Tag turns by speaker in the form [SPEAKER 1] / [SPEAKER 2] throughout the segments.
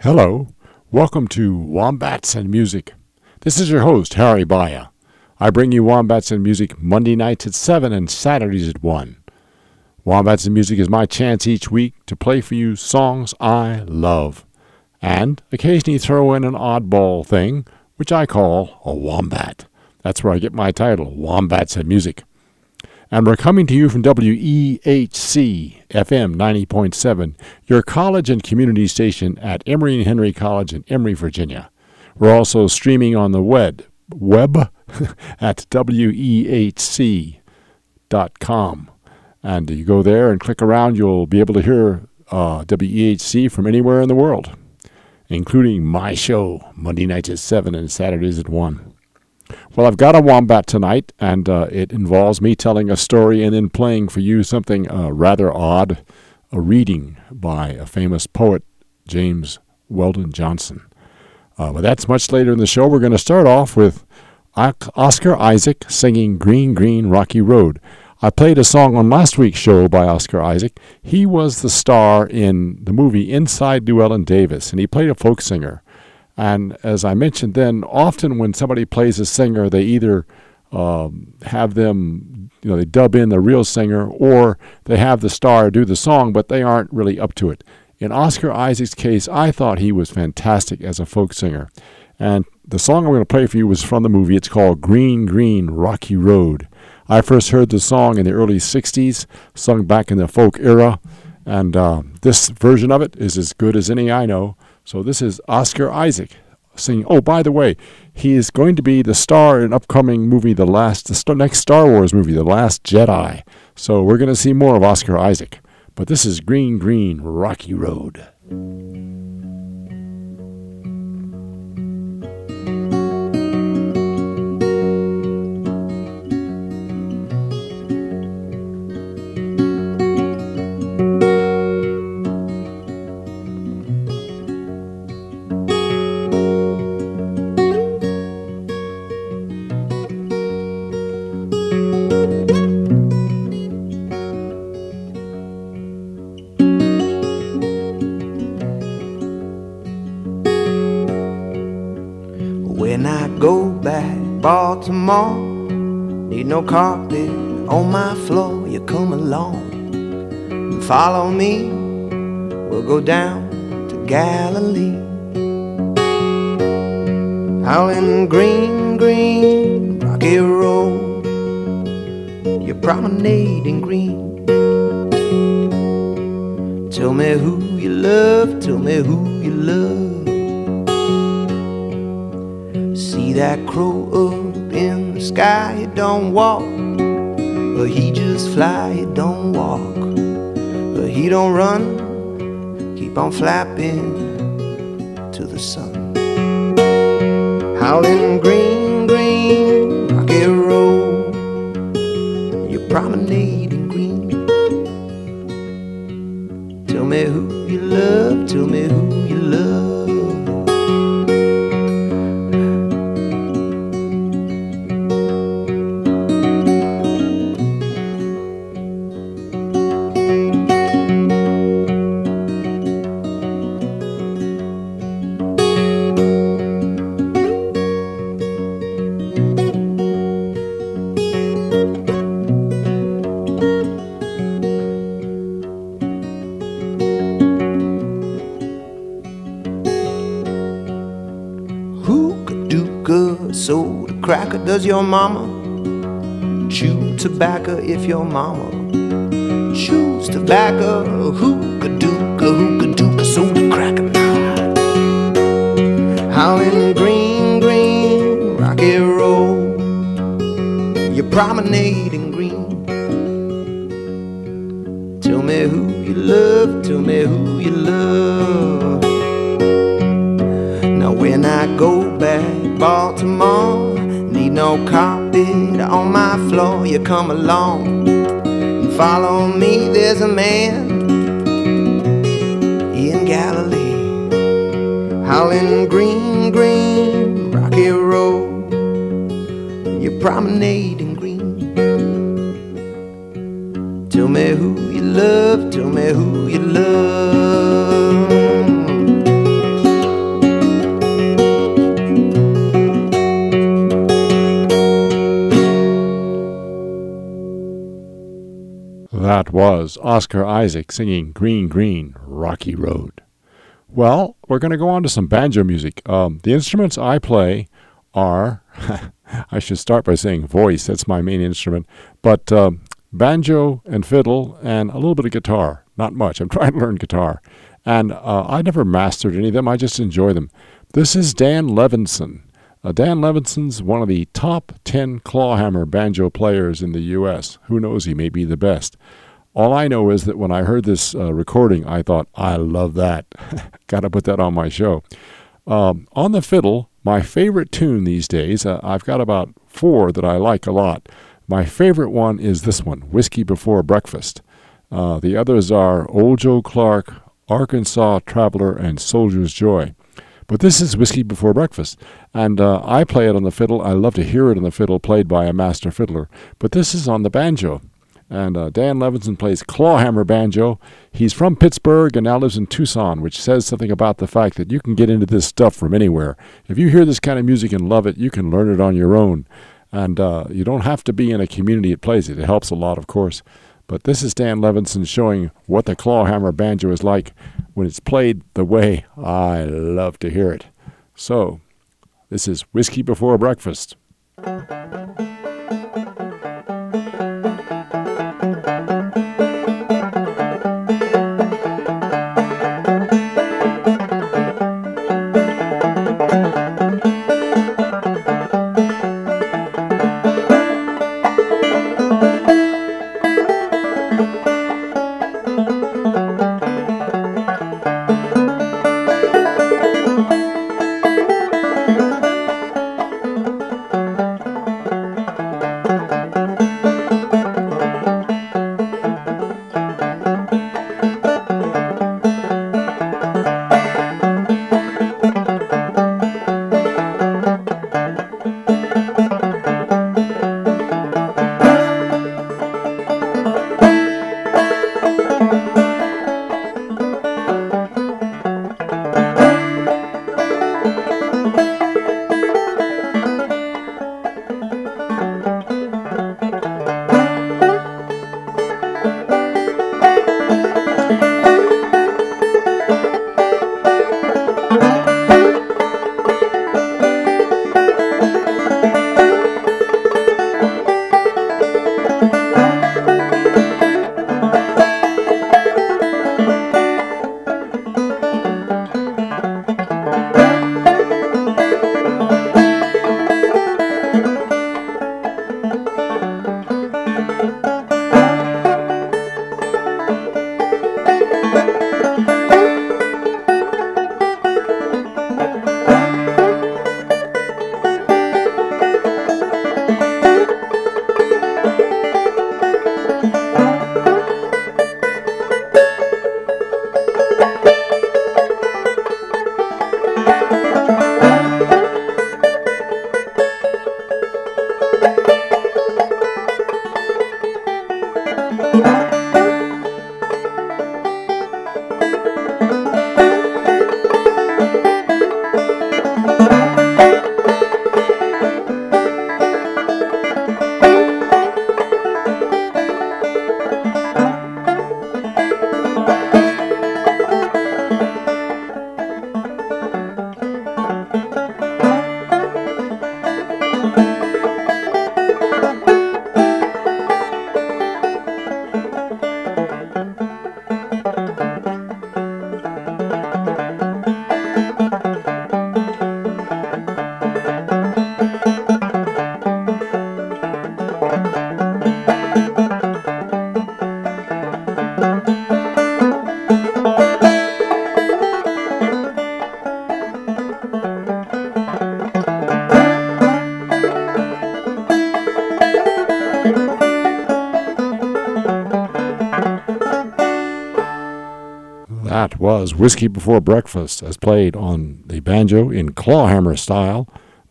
[SPEAKER 1] Hello, welcome to Wombats and Music. This is your host, Harry Baya. I bring you Wombats and Music Monday nights at 7 and Saturdays at 1. Wombats and Music is my chance each week to play for you songs I love, and occasionally throw in an oddball thing, which I call a wombat. That's where I get my title, Wombats and Music. And we're coming to you from WEHC FM 90.7, your college and community station at Emory and Henry College in Emory, Virginia. We're also streaming on the web at wehc.com. And you go there and click around, you'll be able to hear WEHC from anywhere in the world, including my show, Monday nights at 7 and Saturdays at 1. Well, I've got a wombat tonight, and it involves me telling a story and then playing for you something rather odd, a reading by a famous poet, James Weldon Johnson. But that's much later in the show. We're going to start off with Oscar Isaac singing Green, Green, Rocky Road. I played a song on last week's show by Oscar Isaac. He was the star in the movie Inside Llewellyn Davis, and he played a folk singer. And as I mentioned then, often when somebody plays a singer, they either have them, they dub in the real singer, or they have the star do the song, but they aren't really up to it. In Oscar Isaac's case, I thought he was fantastic as a folk singer. And the song I'm going to play for you was from the movie. It's called Green, Green, Rocky Road. I first heard the song in the early 60s, sung back in the folk era, and this version of it is as good as any I know. So this is Oscar Isaac singing. Oh, by the way, he is going to be the star in an upcoming movie, the next Star Wars movie, The Last Jedi. So we're going to see more of Oscar Isaac. But this is Green, Green, Rocky Road.
[SPEAKER 2] Baltimore, need no carpet on my floor. You come along and follow me. We'll go down to Galilee. Howling green, green, rocky road. You promenade in green. Tell me who you love, tell me who you love. See that crow up in the sky, he don't walk, but he just fly, he don't walk, but he don't run, keep on flapping to the sun. Howling green, green, rocky road, you promenade in green. Tell me who you love, tell me who you love. Cracker, does your mama chew tobacco? If your mama chews tobacco, hookah-dooka, soda cracker. Howling green, green, rocky road, you promenade in green. Tell me who you love, tell me who you love. Now when I go back Baltimore, need no carpet on my floor. You come along and follow me. There's a man in Galilee, howling green, green, rocky road. You promenade in green. Tell me who you love, tell me who you love.
[SPEAKER 1] That was Oscar Isaac singing Green, Green, Rocky Road. Well, we're going to go on to some banjo music. The instruments I play are, I should start by saying voice, that's my main instrument, but banjo and fiddle and a little bit of guitar. Not much. I'm trying to learn guitar. And I never mastered any of them. I just enjoy them. This is Dan Levinson. Dan Levinson's one of the top 10 clawhammer banjo players in the U.S. Who knows, he may be the best. All I know is that when I heard this recording, I thought, I love that. Got to put that on my show. On the fiddle, my favorite tune these days, I've got about 4 that I like a lot. My favorite one is this one, Whiskey Before Breakfast. The others are Old Joe Clark, Arkansas Traveler, and Soldier's Joy. But this is Whiskey Before Breakfast, and I play it on the fiddle. I love to hear it on the fiddle played by a master fiddler. But this is on the banjo, and Dan Levinson plays clawhammer banjo. He's from Pittsburgh and now lives in Tucson, which says something about the fact that you can get into this stuff from anywhere. If you hear this kind of music and love it, you can learn it on your own. And you don't have to be in a community that plays it. It helps a lot, of course. But this is Dan Levinson showing what the clawhammer banjo is like when it's played the way I love to hear it. So, this is Whiskey Before Breakfast. That was Whiskey Before Breakfast, as played on the banjo in clawhammer style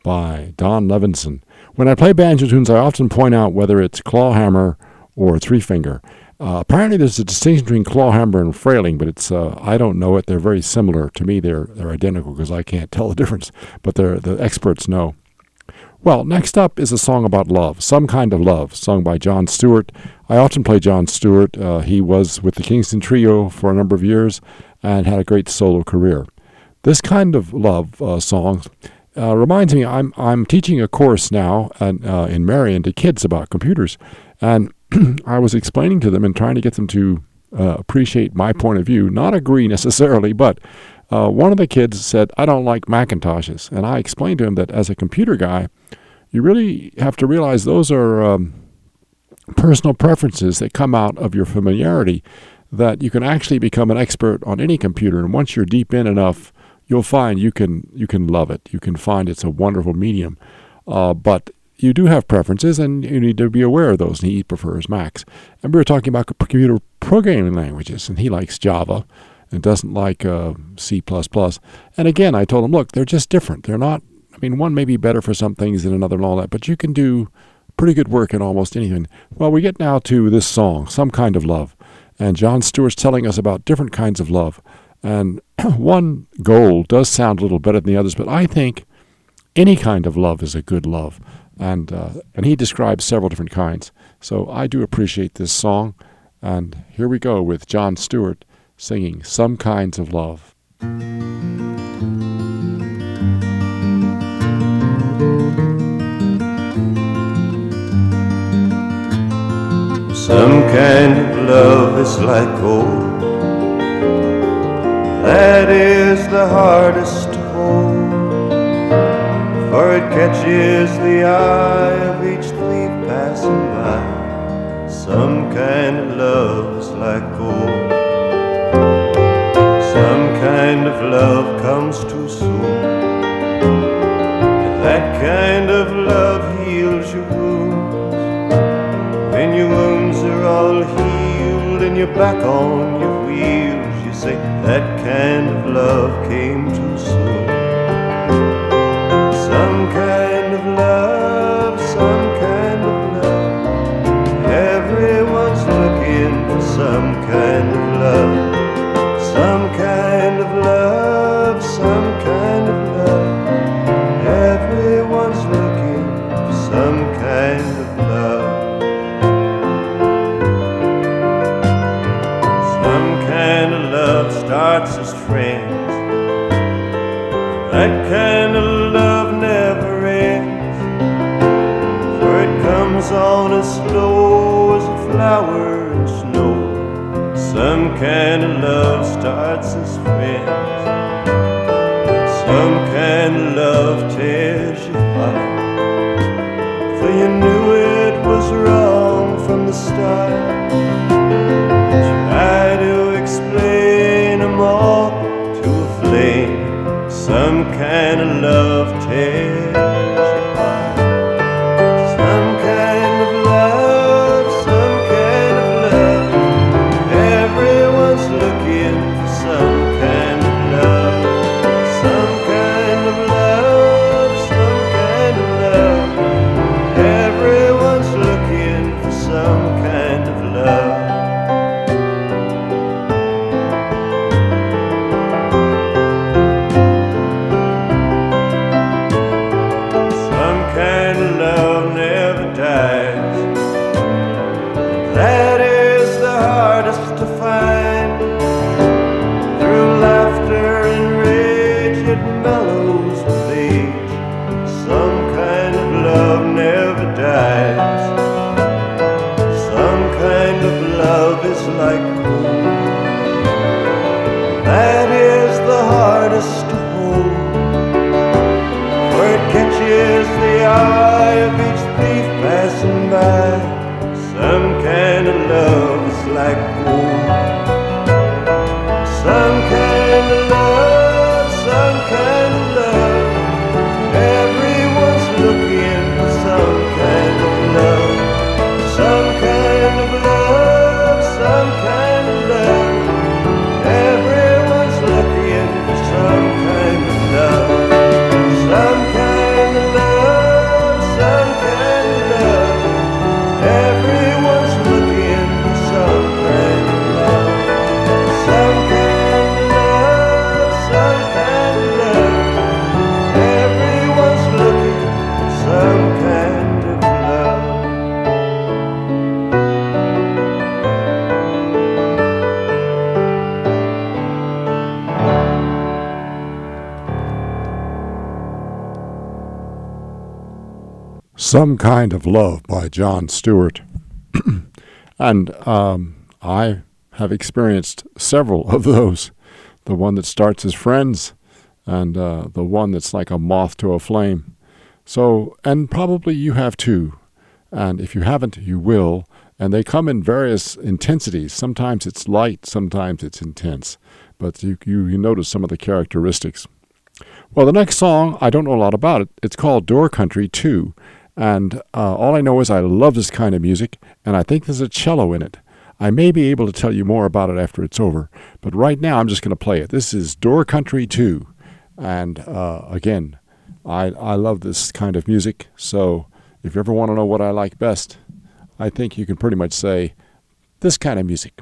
[SPEAKER 1] by Don Levinson. When I play banjo tunes, I often point out whether it's clawhammer or three-finger. Apparently there's a distinction between clawhammer and frailing, but it's I don't know it. They're very similar. To me, they're identical because I can't tell the difference, but the experts know. Well, next up is a song about love, Some Kind of Love, sung by Jon Stewart. I often play Jon Stewart. He was with the Kingston Trio for a number of years and had a great solo career. This kind of love song reminds me, I'm teaching a course now in Marion to kids about computers, and I was explaining to them and trying to get them to appreciate my point of view, not agree necessarily, but one of the kids said, I don't like Macintoshes. And I explained to him that as a computer guy, you really have to realize those are personal preferences that come out of your familiarity, that you can actually become an expert on any computer. And once you're deep in enough, you'll find you can love it. You can find it's a wonderful medium. But you do have preferences, and you need to be aware of those. And he prefers Macs. And we were talking about computer programming languages, and he likes Java and doesn't like C++. And again, I told him, look, they're just different. They're not, I mean, one may be better for some things than another and all that, but you can do pretty good work in almost anything. Well, we get now to this song, Some Kind of Love. And Jon Stewart's telling us about different kinds of love. And one goal does sound a little better than the others, but I think any kind of love is a good love. And he describes several different kinds. So I do appreciate this song. And here we go with Jon Stewart singing Some Kinds of Love.
[SPEAKER 3] Some kind of love is like gold, that is the hardest to hold, for it catches the eye of each thief passing by. Some kind of love is like gold. Some kind of love comes too soon, and that kind of love heals your wounds. When your wounds are all healed and you're back on your wheels, you say that kind of love came too soon. Some kind of love, some kind of love. Everyone's looking for some kind of love. Some kind of love, some kind of love. Everyone's looking for some kind of love. Some kind of love starts as friends. That kind of love never ends, for it comes on as slow as a flower in snow. Some kind of love starts as friends. Some kind of love tears you apart, for you knew it was wrong from the start. Try to explain them all to a flame. Some kind of love tears you apart. Some kind of love, some kind of love. Everyone's looking for some kind of love. Some kind of love, some kind of love. Everyone's looking for some kind of love. Some kind of love never dies. That is the hardest to find. Through laughter and rage it mellows with age. Some kind of love never dies. Some kind of love is like gold. That is the hardest to hold, for it catches the eye of each thief passing by. Some kind of love is like gold. Some kind of love, some kind of love.
[SPEAKER 1] Some Kind of Love by Jon Stewart. And I have experienced several of those. The one that starts as friends and the one that's like a moth to a flame. So, and probably you have too. And if you haven't, you will. And they come in various intensities. Sometimes it's light, sometimes it's intense. But you notice some of the characteristics. Well, the next song, I don't know a lot about it. It's called Door Country 2. And all I know is I love this kind of music, and I think there's a cello in it. I may be able to tell you more about it after it's over, but right now I'm just going to play it. This is Door Country 2. And again, I love this kind of music, so if you ever want to know what I like best, I think you can pretty much say this kind of music.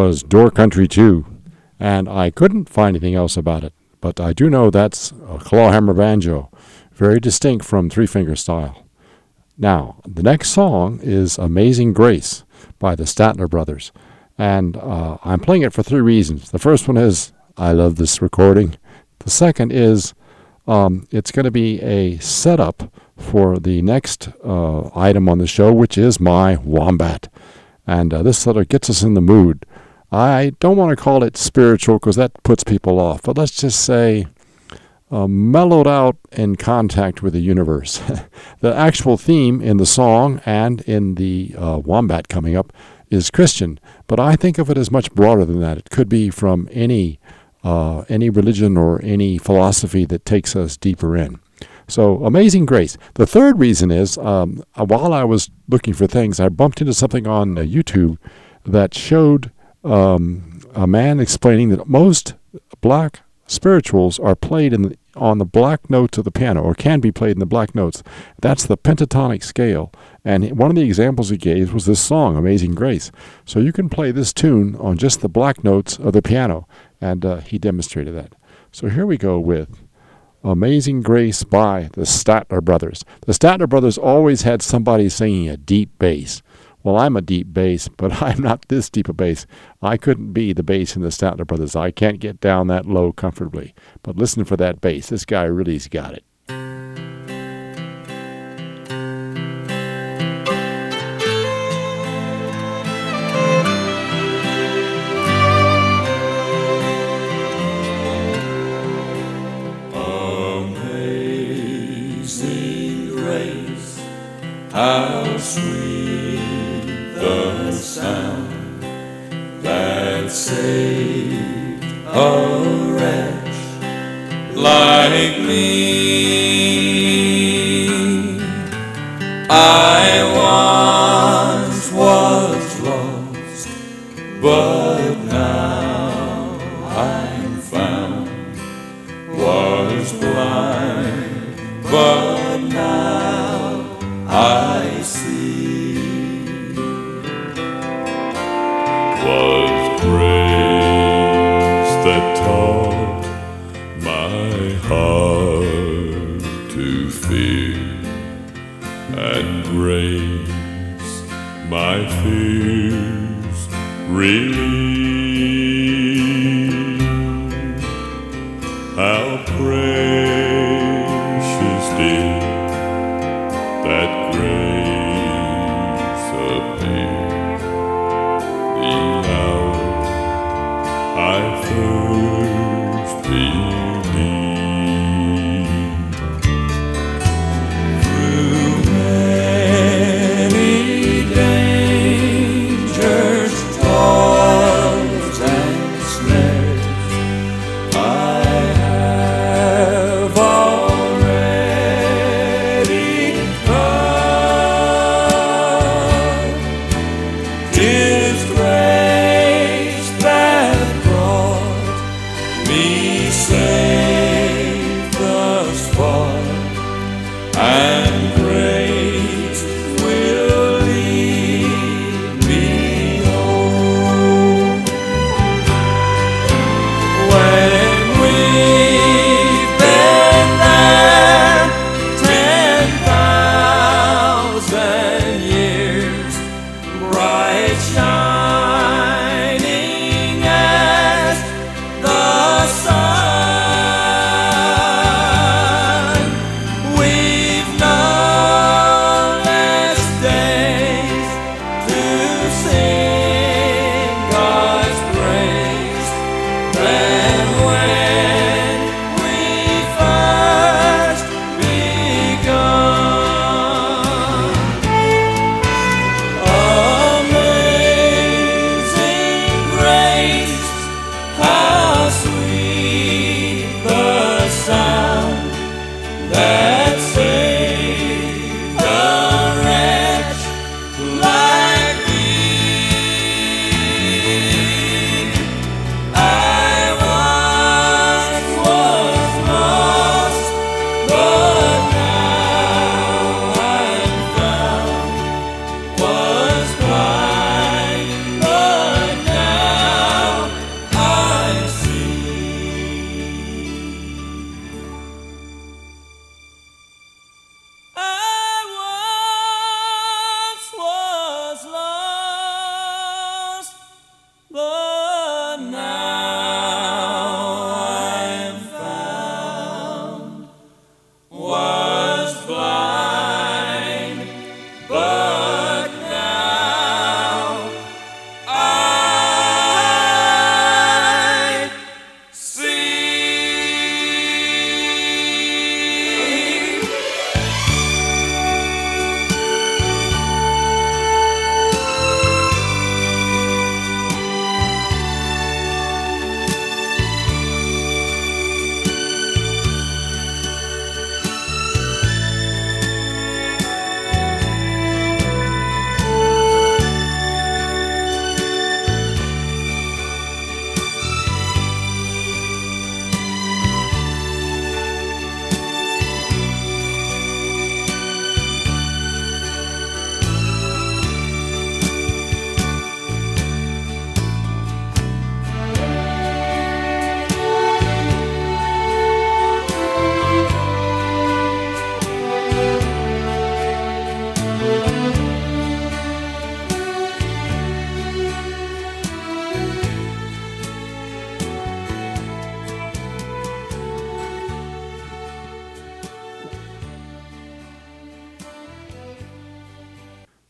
[SPEAKER 1] was Door Country 2, and I couldn't find anything else about it. But I do know that's a clawhammer banjo, very distinct from Three Finger Style. Now, the next song is Amazing Grace by the Statler Brothers, and I'm playing it for three reasons. The first one is I love this recording. The second is it's going to be a setup for the next item on the show, which is my Wombat. And this sort of gets us in the mood. I don't want to call it spiritual because that puts people off, but let's just say mellowed out in contact with the universe. The actual theme in the song and in the Wombat coming up is Christian, but I think of it as much broader than that. It could be from any religion or any philosophy that takes us deeper in. So, Amazing Grace. The third reason is, while I was looking for things, I bumped into something on YouTube that showed a man explaining that most black spirituals are played on the black notes of the piano, or can be played in the black notes. That's the pentatonic scale. And one of the examples he gave was this song, Amazing Grace. So you can play this tune on just the black notes of the piano. And he demonstrated that. So here we go with Amazing Grace by the Statler Brothers. The Statler Brothers always had somebody singing a deep bass. Well, I'm a deep bass, but I'm not this deep a bass. I couldn't be the bass in the Statler Brothers. I can't get down that low comfortably. But listen for that bass. This guy really's got it.
[SPEAKER 4] Amazing grace, how sweet the sound that saved a wretch like me. I once was lost, but now I'm found. Was blind, but now I see. Was grace that taught my heart to fear, and grace my fears relieved. How precious did that grace appear the hour I first believed. Through many dangers, toils, and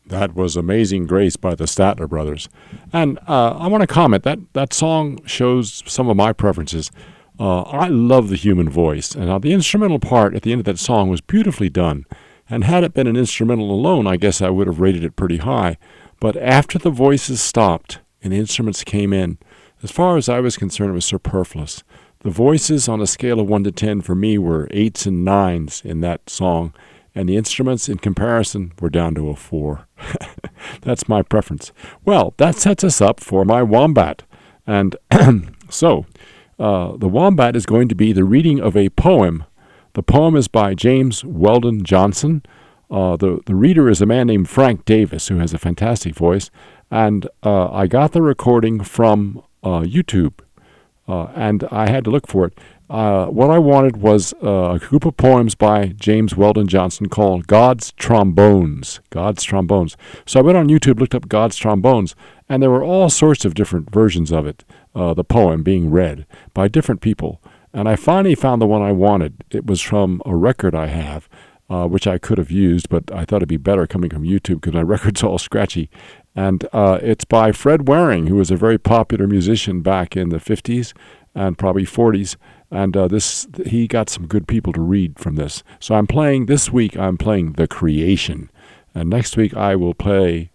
[SPEAKER 1] That was Amazing Grace by the Statler Brothers. And I want to comment, that song shows some of my preferences. I love the human voice, and the instrumental part at the end of that song was beautifully done. And had it been an instrumental alone, I guess I would have rated it pretty high. But after the voices stopped and the instruments came in, as far as I was concerned, it was superfluous. The voices on a scale of 1 to 10 for me were 8s and 9s in that song, and the instruments in comparison were down to a 4. That's my preference. Well, that sets us up for my Wombat. And so, the Wombat is going to be the reading of a poem. The poem is by James Weldon Johnson. The reader is a man named Frank Davis, who has a fantastic voice. And I got the recording from YouTube, and I had to look for it. What I wanted was a group of poems by James Weldon Johnson called God's Trombones. God's Trombones. So I went on YouTube, looked up God's Trombones, and there were all sorts of different versions of it, the poem being read by different people. And I finally found the one I wanted. It was from a record I have, which I could have used, but I thought it'd be better coming from YouTube because my record's all scratchy. And it's by Fred Waring, who was a very popular musician back in the 50s and probably 40s. And he got some good people to read from this. So this week I'm playing The Creation. And next week I will play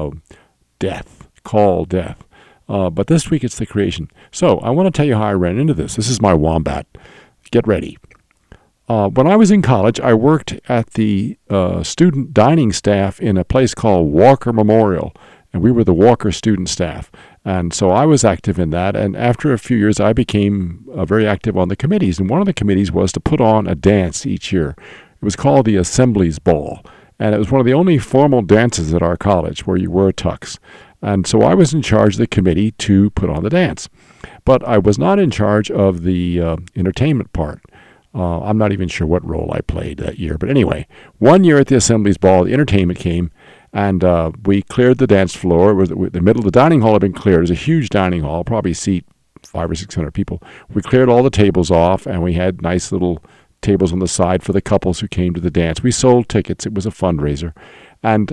[SPEAKER 1] Death, Call Death. But this week it's The Creation. So I want to tell you how I ran into this. This is my Wombat. Get ready. When I was in college, I worked at the student dining staff in a place called Walker Memorial, and we were the Walker student staff. And so I was active in that, and after a few years, I became very active on the committees, and one of the committees was to put on a dance each year. It was called the Assemblies Ball, and it was one of the only formal dances at our college where you wore tux. And so I was in charge of the committee to put on the dance. But I was not in charge of the entertainment part. I'm not even sure what role I played that year. But anyway, one year at the Assemblies Ball, the entertainment came, and we cleared the dance floor. It was the middle of the dining hall had been cleared. It was a huge dining hall, probably seat 500 or 600 people. We cleared all the tables off, and we had nice little tables on the side for the couples who came to the dance. We sold tickets. It was a fundraiser. And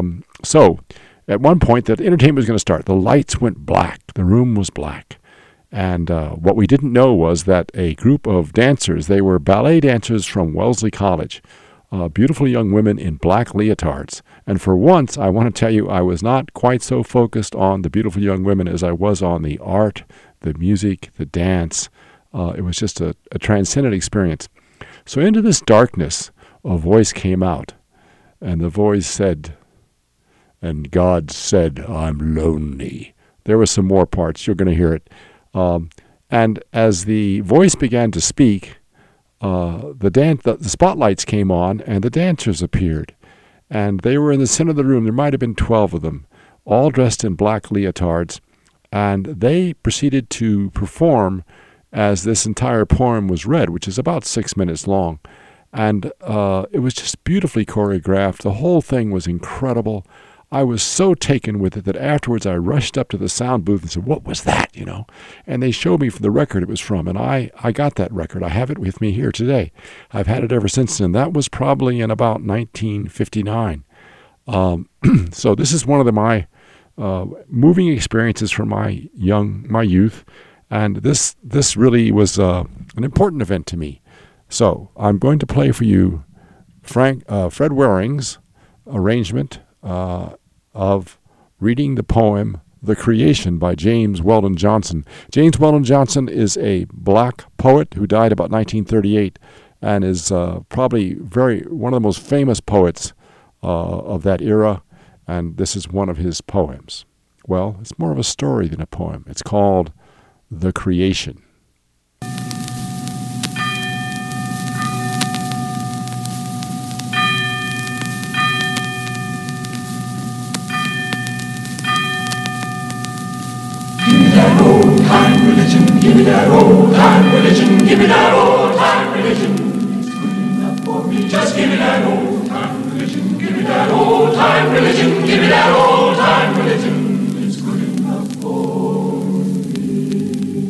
[SPEAKER 1] so at one point, the entertainment was going to start. The lights went black. The room was black. And what we didn't know was that a group of dancers, they were ballet dancers from Wellesley College, beautiful young women in black leotards. And for once, I want to tell you, I was not quite so focused on the beautiful young women as I was on the art, the music, the dance. It was just a transcendent experience. So into this darkness, a voice came out, and the voice said, "And God said, I'm lonely." There were some more parts. You're going to hear it. And as the voice began to speak, the spotlights came on, and the dancers appeared. And they were in the center of the room. There might have been 12 of them, all dressed in black leotards. And they proceeded to perform as this entire poem was read, which is about 6 minutes long. And it was just beautifully choreographed. The whole thing was incredible. I was so taken with it that afterwards I rushed up to the sound booth and said, "What was that?" And they showed me from the record it was from, and I got that record. I have it with me here today. I've had it ever since then. That was probably in about 1959. So this is one of my moving experiences from my youth, and this really was an important event to me. So I'm going to play for you Fred Waring's arrangement of reading the poem The Creation by James Weldon Johnson. James Weldon Johnson is a black poet who died about 1938 and is probably one of the most famous poets of that era, and this is one of his poems. Well, it's more of a story than a poem. It's called The Creation.
[SPEAKER 5] Old-time religion, give me that old-time religion, give me that old-time religion. It's good enough for me, just give me that old-time religion, give me that old-time religion, give me that old-time religion. It's good enough for me.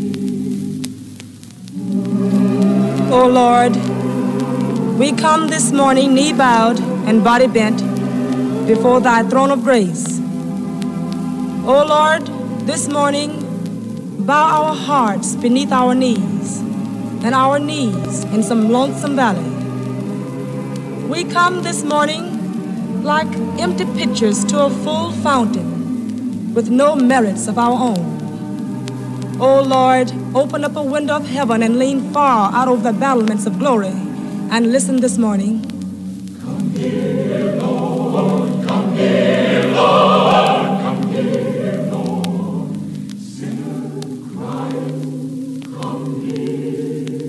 [SPEAKER 6] Oh Lord, we come this morning knee bowed and body bent, before thy throne of grace. O Lord, this morning, bow our hearts beneath our knees, and our knees in some lonesome valley. We come this morning like empty pitchers to a full fountain with no merits of our own. O Lord, open up a window of heaven and lean far out over the battlements of glory and listen this morning.
[SPEAKER 5] Come here, Lord, come here, Lord, come here, Lord. Sinner crying, come here,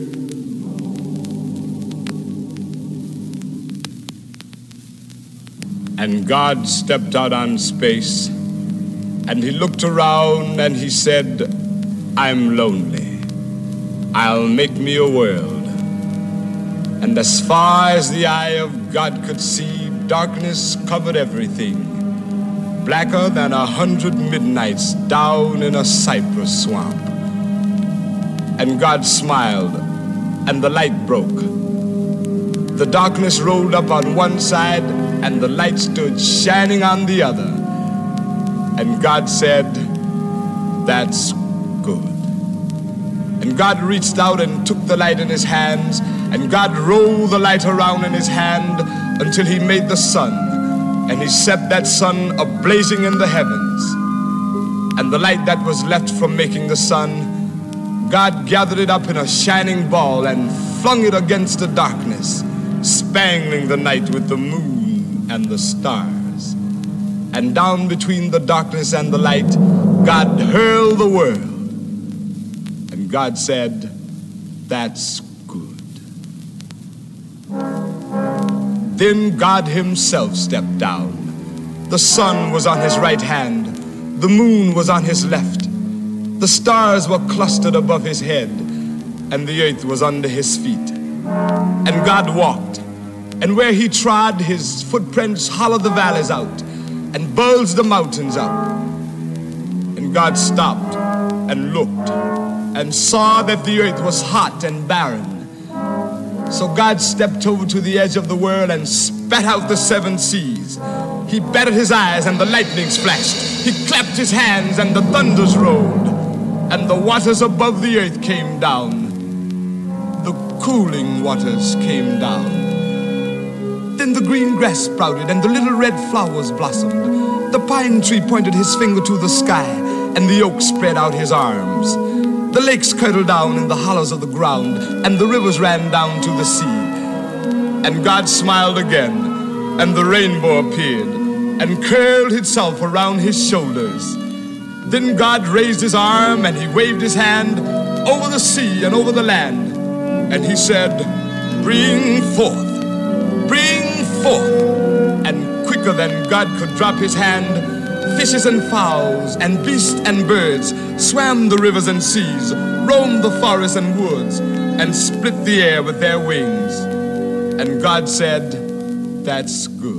[SPEAKER 5] Lord.
[SPEAKER 7] And God stepped out on space, and he looked around and he said, I'm lonely. I'll make me a world. And as far as the eye of God could see, darkness covered everything, blacker than 100 midnights down in a cypress swamp. And God smiled, and the light broke. The darkness rolled up on one side, and the light stood shining on the other. And God said, that's good. And God reached out and took the light in his hands, and God rolled the light around in his hand until he made the sun, and he set that sun ablazing in the heavens. And the light that was left from making the sun, God gathered it up in a shining ball and flung it against the darkness, spangling the night with the moon and the stars. And down between the darkness and the light, God hurled the world. And God said, that's good. Then God himself stepped down. The sun was on his right hand, the moon was on his left, the stars were clustered above his head, and the earth was under his feet. And God walked, and where he trod, his footprints hollowed the valleys out and bulged the mountains up. And God stopped and looked and saw that the earth was hot and barren. So God stepped over to the edge of the world and spat out the 7 seas. He batted his eyes and the lightnings flashed. He clapped his hands and the thunders rolled. And the waters above the earth came down. The cooling waters came down. Then the green grass sprouted and the little red flowers blossomed. The pine tree pointed his finger to the sky, and the oak spread out his arms. The lakes curdled down in the hollows of the ground, and the rivers ran down to the sea. And God smiled again, and the rainbow appeared and curled itself around his shoulders. Then God raised his arm and he waved his hand over the sea and over the land. And he said, bring forth, bring forth. And quicker than God could drop his hand, fishes and fowls and beasts and birds swam the rivers and seas, roamed the forests and woods, and split the air with their wings. And God said, that's good.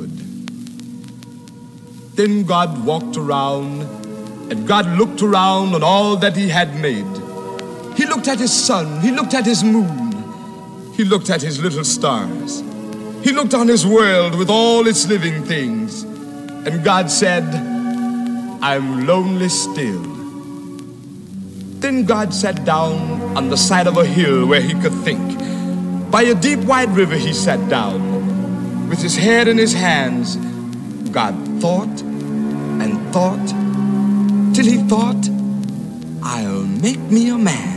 [SPEAKER 7] Then God walked around, and God looked around on all that he had made. He looked at his sun, he looked at his moon, he looked at his little stars. He looked on his world with all its living things. And God said, I'm lonely still. Then God sat down on the side of a hill where he could think. By a deep wide river he sat down. With his head in his hands, God thought and thought, till he thought, I'll make me a man.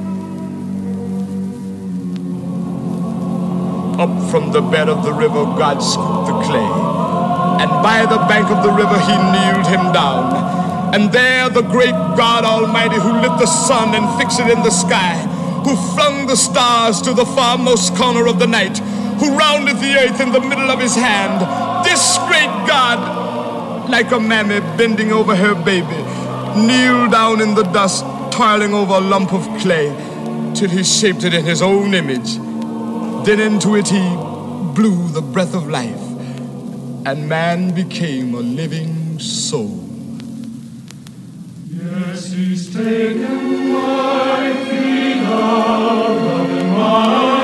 [SPEAKER 7] Up from the bed of the river, God scooped the clay, and by the bank of the river he kneeled him down. And there the great God Almighty, who lit the sun and fixed it in the sky, who flung the stars to the farmost corner of the night, who rounded the earth in the middle of his hand, this great God, like a mammy bending over her baby, kneeled down in the dust, toiling over a lump of clay, till he shaped it in his own image. Then into it he blew the breath of life, and man became a living soul.
[SPEAKER 5] Yes, he's taken my feet out of the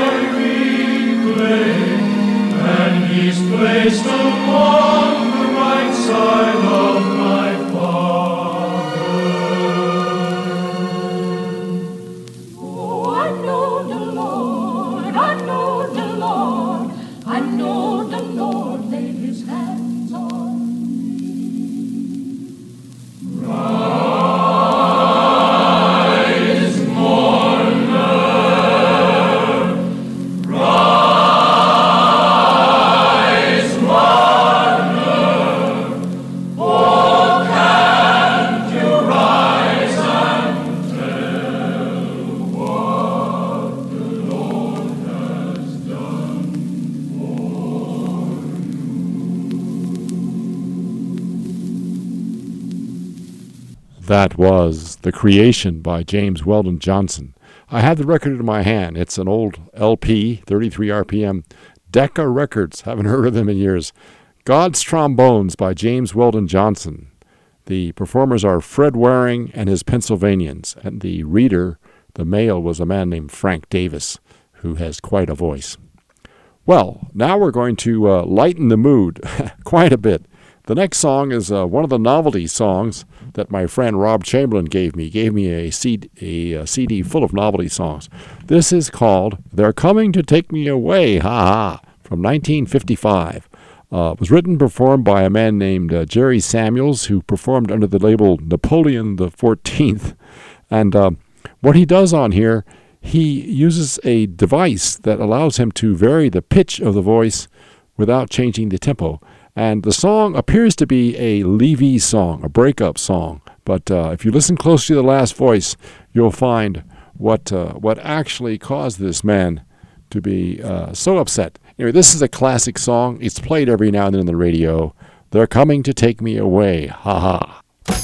[SPEAKER 5] miry clay, and he's placed upon the right
[SPEAKER 1] That was The Creation by James Weldon Johnson. I have the record in my hand. It's an old LP, 33 RPM, Decca Records. Haven't heard of them in years. God's Trombones by James Weldon Johnson. The performers are Fred Waring and his Pennsylvanians, and the reader, the male, was a man named Frank Davis, who has quite a voice. Well, now we're going to lighten the mood quite a bit. The next song is one of the novelty songs that my friend Rob Chamberlain gave me. He gave me a CD full of novelty songs. This is called They're Coming to Take Me Away, Ha Ha, from 1955. It was written and performed by a man named Jerry Samuels, who performed under the label Napoleon the 14th. And what he does on here, he uses a device that allows him to vary the pitch of the voice without changing the tempo. And the song appears to be a Levy song, a breakup song. But if you listen close to the last voice, you'll find what actually caused this man to be so upset. Anyway, this is a classic song. It's played every now and then on the radio. They're coming to take me away. Ha ha.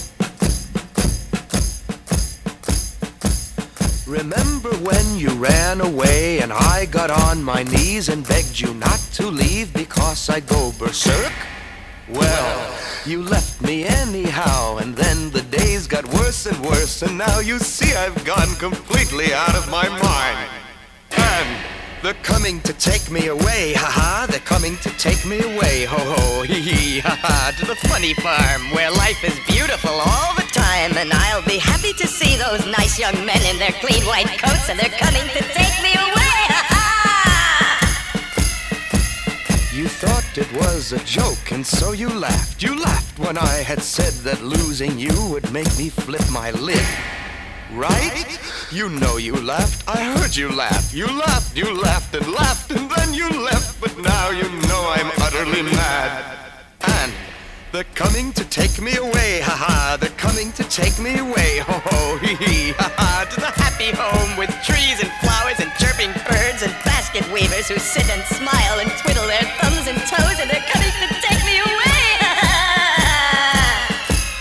[SPEAKER 2] Remember when you ran away and I got on my knees and begged you not to leave because I'd go berserk? Well, you left me anyhow, and then the days got worse and worse, and now you see I've gone completely out of my mind. And they're coming to take me away, ha-ha, they're coming to take me away, ho-ho, hee-hee, ha-ha, to the funny farm where life is beautiful all the time, and I'll be happy to see those nice young men in their clean white coats, and they're coming to take me away, ha-ha! You thought it was a joke, and so you laughed. You laughed when I had said that losing you would make me flip my lid. Right? You know you laughed. I heard you laugh. You laughed and then you left. But now you know I'm utterly mad. And they're coming to take me away, ha-ha. They're coming to take me away, ho-ho, hee-hee, ha-ha. To the happy home with trees and flowers and chirping birds and basket weavers who sit and smile and twiddle their thumbs and toes, and they're coming to take me away, ha-ha.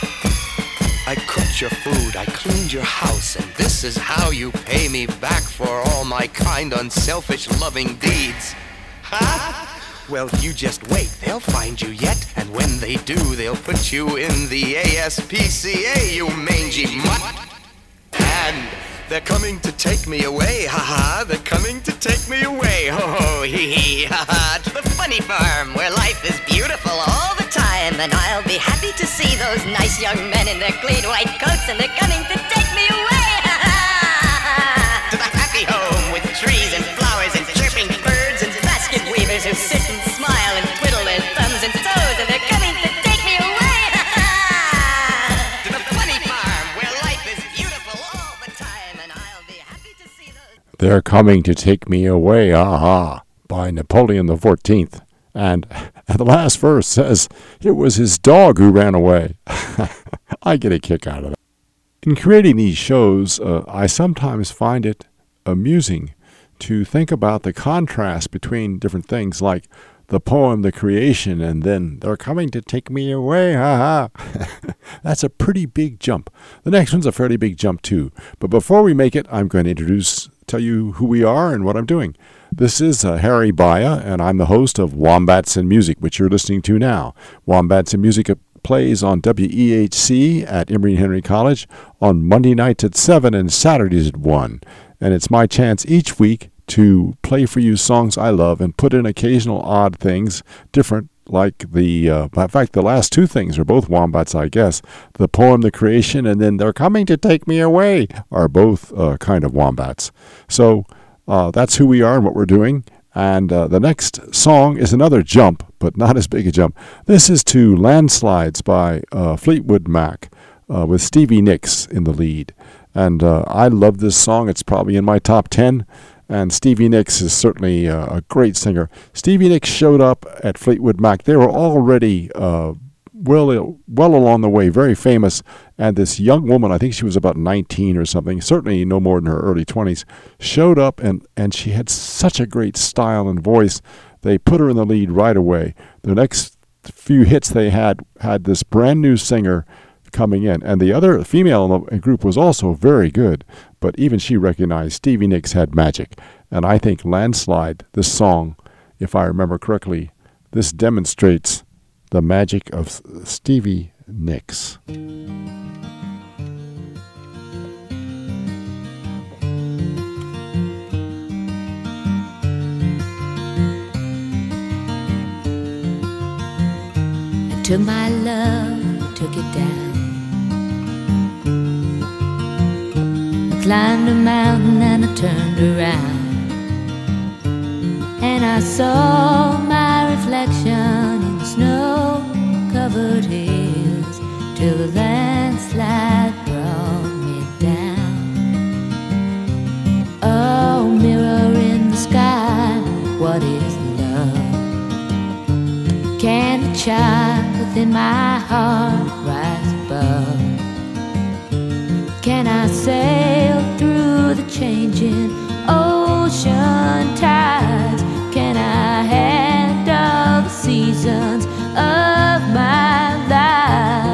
[SPEAKER 2] I cooked your food, I cleaned your house, and this is how you pay me back for all my kind, unselfish, loving deeds. Ha? Well, you just wait, they'll find you yet, and when they do, they'll put you in the ASPCA, you mangy mutt. And they're coming to take me away, ha-ha, they're coming to take me away, ho-ho, hee-hee, ha-ha, to the funny farm where life is beautiful all the time, and I'll be happy to see those nice young men in their clean white coats, and they're coming to take me away, ha-ha, to the happy home with trees and flowers and chirping birds and basket weavers who sit and smile and twiddle their thumbs and toes, and they're coming to take me away, ha-ha, to the funny farm where life is beautiful all the time, and I'll be happy to see those.
[SPEAKER 1] They're coming to take me away, aha, by Napoleon the 14th. And the last verse says it was his dog who ran away. I get a kick out of that. In creating these shows, I sometimes find it amusing to think about the contrast between different things like the poem, The Creation, and then they're coming to take me away, ha ha. That's a pretty big jump. The next one's a fairly big jump too. But before we make it, I'm going to tell you who we are and what I'm doing. This is Harry Baya, and I'm the host of Wombats and Music, which you're listening to now. Wombats and Music plays on WEHC at Emory Henry College on Monday nights at 7 and Saturdays at 1. And it's my chance each week to play for you songs I love and put in occasional odd things, different, like in fact, the last two things are both Wombats, I guess. The poem, The Creation, and then They're Coming to Take Me Away are both kind of Wombats. So that's who we are and what we're doing. And the next song is another jump, but not as big a jump. This is to Landslides by Fleetwood Mac with Stevie Nicks in the lead. And I love this song. It's probably in my top 10. And Stevie Nicks is certainly a great singer. Stevie Nicks showed up at Fleetwood Mac. They were already well along the way, very famous. And this young woman, I think she was about 19 or something, certainly no more than her early 20s, showed up, and she had such a great style and voice. They put her in the lead right away. The next few hits they had this brand new singer. coming in. And the other female in the group was also very good, but even she recognized Stevie Nicks had magic. And I think Landslide, this song, if I remember correctly, this demonstrates the magic of Stevie Nicks.
[SPEAKER 8] Took my love, took it down. I climbed a mountain and I turned around, and I saw my reflection in snow-covered hills till the landslide brought me down. Oh, mirror in the sky, what is love? Can the child within my heart rise above? Can I sail through the changing ocean tides? Can I handle the seasons of my life?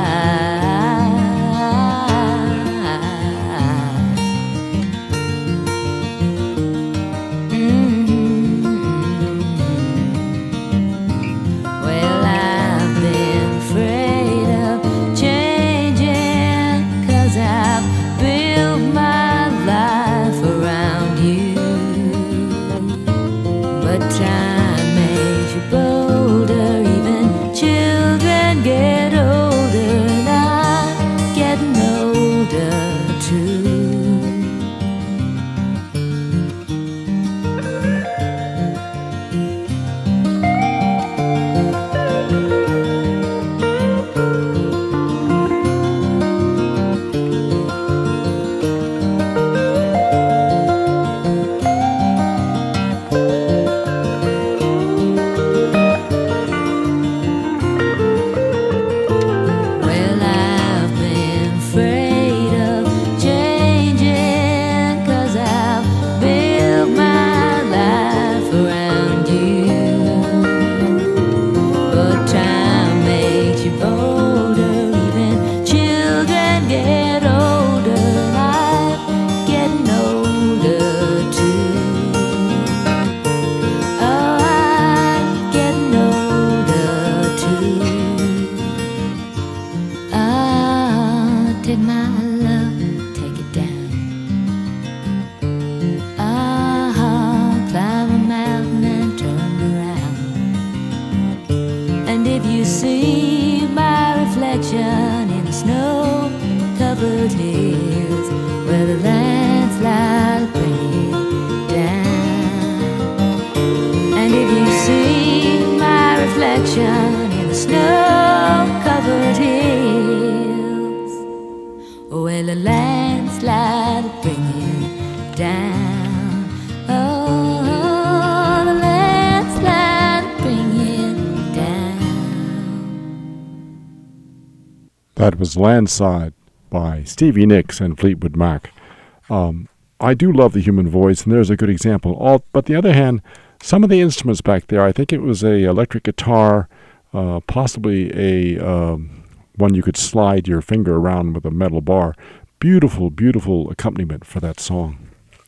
[SPEAKER 1] That was Landslide by Stevie Nicks and Fleetwood Mac. I do love the human voice, and there's a good example. But on the other hand, some of the instruments back there, I think it was a electric guitar, possibly a one you could slide your finger around with a metal bar. Beautiful, beautiful accompaniment for that song.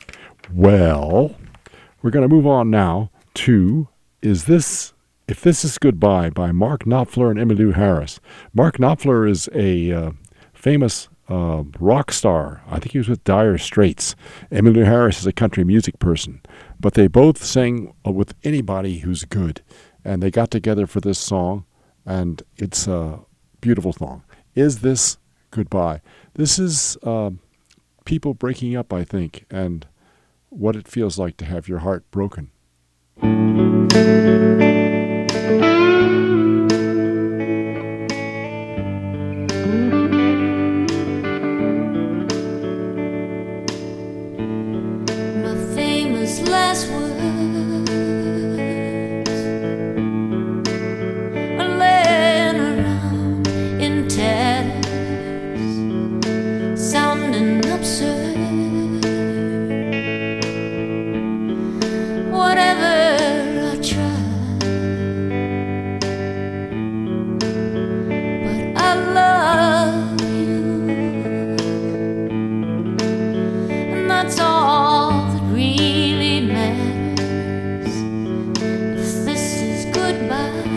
[SPEAKER 1] Well, we're going to move on now to If This Is Goodbye by Mark Knopfler and Emmylou Harris. Mark Knopfler is a famous rock star. I think he was with Dire Straits. Emmylou Harris is a country music person. But they both sang with anybody who's good. And they got together for this song, and it's a beautiful song. Is This Goodbye? This is people breaking up, I think, and what it feels like to have your heart broken.
[SPEAKER 8] Last words are laying around in tatters, sounding absurd. Whatever I try, but I love that's all that really matters. If this is goodbye,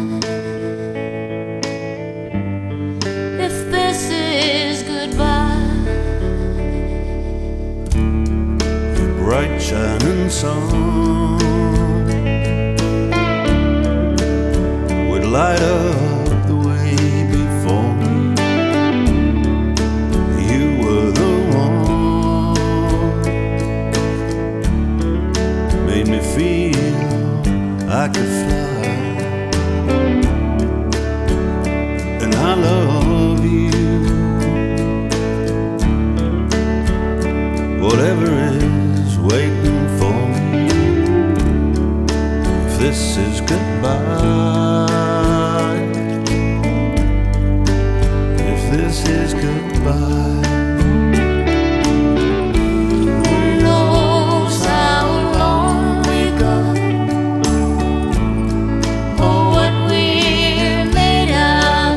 [SPEAKER 8] if this is goodbye,
[SPEAKER 3] the bright shining sun would light up the way before me. You were the one, made me feel I could fly, and I love you. Whatever is waiting for me, if this is goodbye, if this is goodbye.
[SPEAKER 8] who knows how long we go, or what we're made of?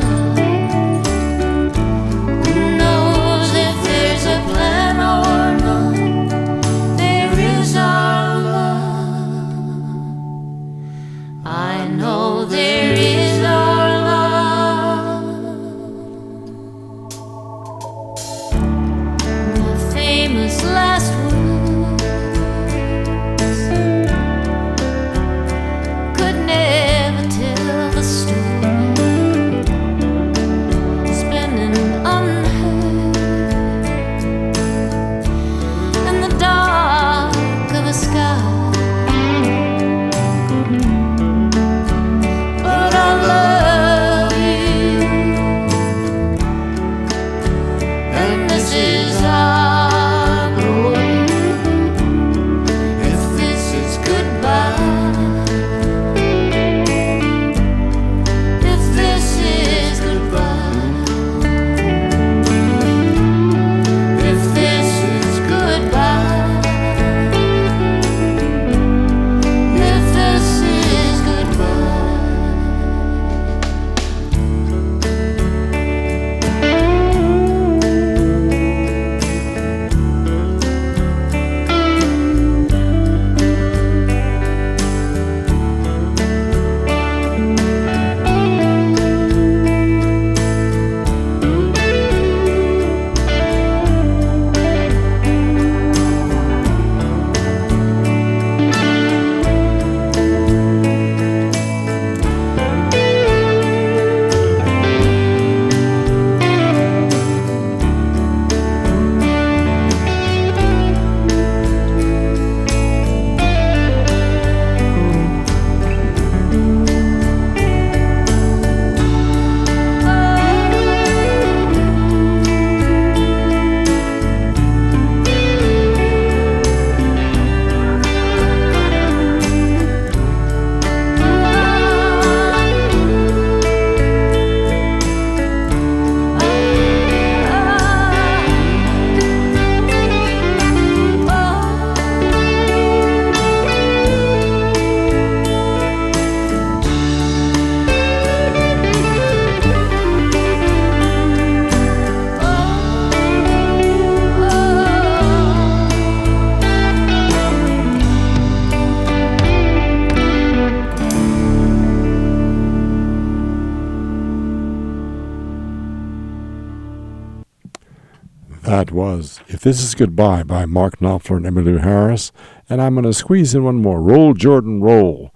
[SPEAKER 8] Who knows if there's a plan or none? There is our love. I know there is our love. My famous last words could never tell the story, spinning unheard in the dark of a sky. But I love you, and this is our glory. If this is goodbye, if this is goodbye, if this is goodbye, if this is goodbye.
[SPEAKER 1] That was If This Is Goodbye by Mark Knopfler and Emmylou Harris. And I'm going to squeeze in one more, Roll Jordan Roll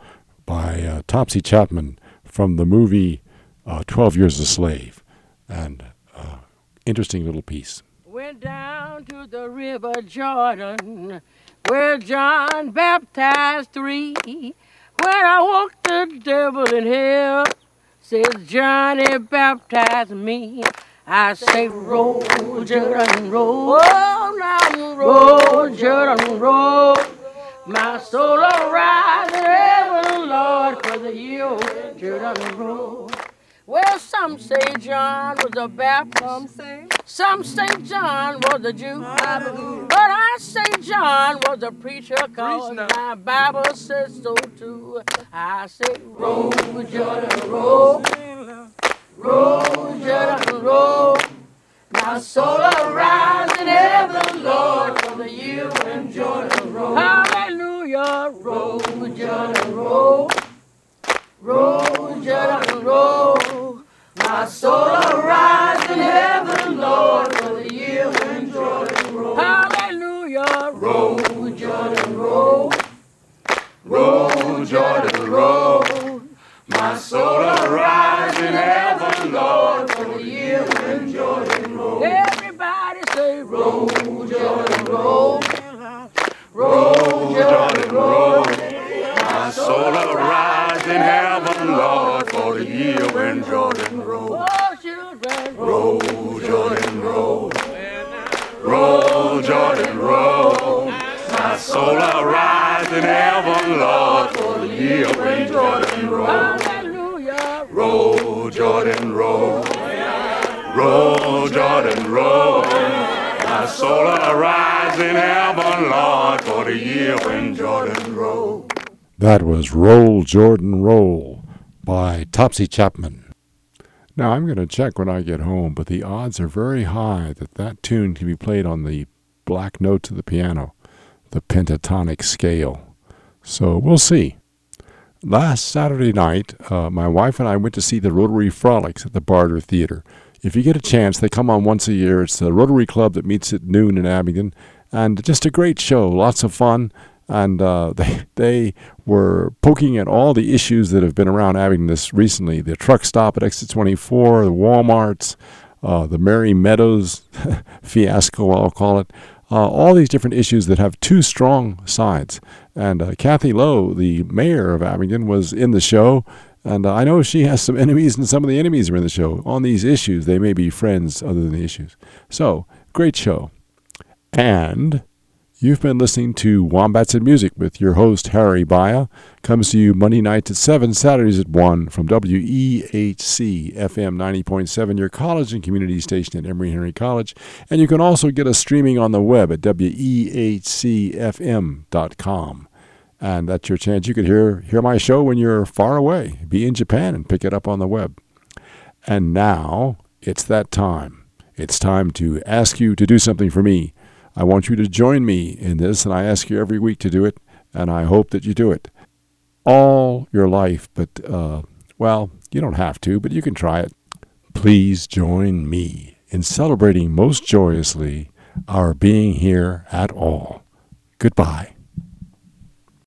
[SPEAKER 1] by Topsy Chapman from the movie 12 Years a Slave. And interesting little piece.
[SPEAKER 9] Went down to the river Jordan, where John baptized 3. When I walked the devil in hell, says Johnny baptized me. I say, roll, Jordan, roll. Oh, now roll, Jordan, roll. My soul will rise in heaven, Lord, for the year Jordan roll. Well, some say John was a Baptist. Some say John was a Jew. But I say John was a preacher, cause my Bible says so too. I say, roll, Jordan, roll. Roll, Jordan, roll. My soul will rise in heaven, Lord, for the year Hallelujah. Roll, Jordan, roll.
[SPEAKER 5] Roll, Jordan, roll. My soul arise in heaven, Lord, for the year when Jordan roll.
[SPEAKER 9] Everybody say, roll, Jordan, roll.
[SPEAKER 5] Roll, Jordan, roll. My soul arise in heaven, Lord, for the year when Jordan roll.
[SPEAKER 9] Oh, children,
[SPEAKER 5] Roll, Jordan, roll. Roll, Jordan, roll. My soul arise in heaven, Lord, for the year when Jordan roll.
[SPEAKER 9] hallelujah.
[SPEAKER 5] Roll, Jordan, roll. Roll, Jordan, roll. My soul arise in heaven, Lord, for the year when Jordan roll.
[SPEAKER 1] That was Roll, Jordan, Roll by Topsy Chapman. Now, I'm going to check when I get home, but the odds are very high that that tune can be played on the black notes of the piano, the pentatonic scale. So we'll see. Last Saturday night, my wife and I went to see the Rotary Frolics at the Barter Theater. If you get a chance, they come on once a year. It's the Rotary Club that meets at noon in Abingdon, and just a great show, lots of fun. And they were poking at all the issues that have been around Abingdon this recently. The truck stop at Exit 24, the Walmarts, the Mary Meadows fiasco, I'll call it. All these different issues that have two strong sides. And Kathy Lowe, the mayor of Abingdon, was in the show. And I know she has some enemies, and some of the enemies are in the show. On these issues, they may be friends other than the issues. So, great show. And you've been listening to Wombats and Music with your host, Harry Baya. Comes to you Monday nights at 7, Saturdays at 1 from WEHC FM 90.7, your college and community station at Emory-Henry College. And you can also get us streaming on the web at WEHCFM.com. And that's your chance. You could hear my show when you're far away. Be in Japan and pick it up on the web. And now it's that time. It's time to ask you to do something for me. I want you to join me in this, and I ask you every week to do it, and I hope that you do it all your life. But, well, you don't have to, but you can try it. Please join me in celebrating most joyously our being here at all. Goodbye.